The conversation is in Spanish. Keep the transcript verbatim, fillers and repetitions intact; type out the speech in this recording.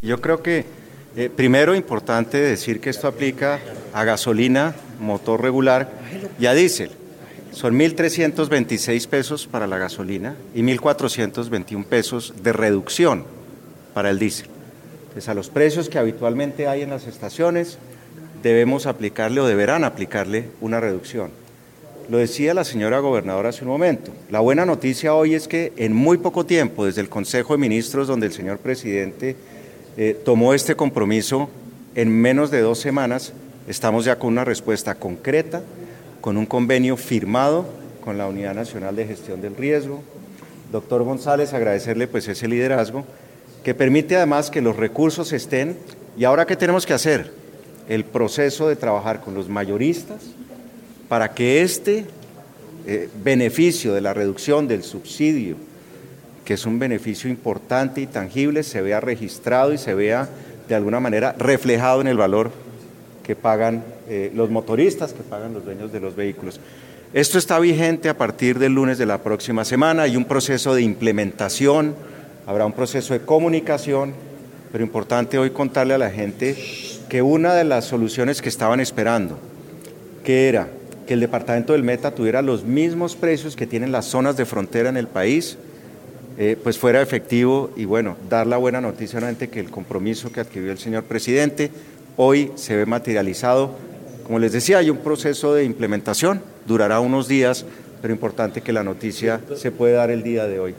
Yo creo que eh, primero importante decir que esto aplica a gasolina, motor regular y a diésel. Son mil trescientos veintiséis pesos para la gasolina y mil cuatrocientos veintiún pesos de reducción para el diésel. Entonces, a los precios que habitualmente hay en las estaciones debemos aplicarle o deberán aplicarle una reducción. Lo decía la señora gobernadora hace un momento. La buena noticia hoy es que en muy poco tiempo, desde el Consejo de Ministros, donde el señor presidente eh, tomó este compromiso, en menos de dos semanas estamos ya con una respuesta concreta, con un convenio firmado con la Unidad Nacional de Gestión del Riesgo. Doctor González, agradecerle pues ese liderazgo, que permite además que los recursos estén. ¿Y ahora qué tenemos que hacer? El proceso de trabajar con los mayoristas para que este eh, beneficio de la reducción del subsidio, que es un beneficio importante y tangible, se vea registrado y se vea de alguna manera reflejado en el valor que pagan eh, los motoristas, que pagan los dueños de los vehículos. Esto está vigente a partir del lunes de la próxima semana. Hay un proceso de implementación, habrá un proceso de comunicación, pero importante hoy contarle a la gente que una de las soluciones que estaban esperando, que era que el departamento del Meta tuviera los mismos precios que tienen las zonas de frontera en el país, eh, pues fuera efectivo y bueno, dar la buena noticia nuevamente que el compromiso que adquirió el señor presidente hoy se ve materializado. Como les decía, hay un proceso de implementación, durará unos días, pero importante que la noticia se puede dar el día de hoy.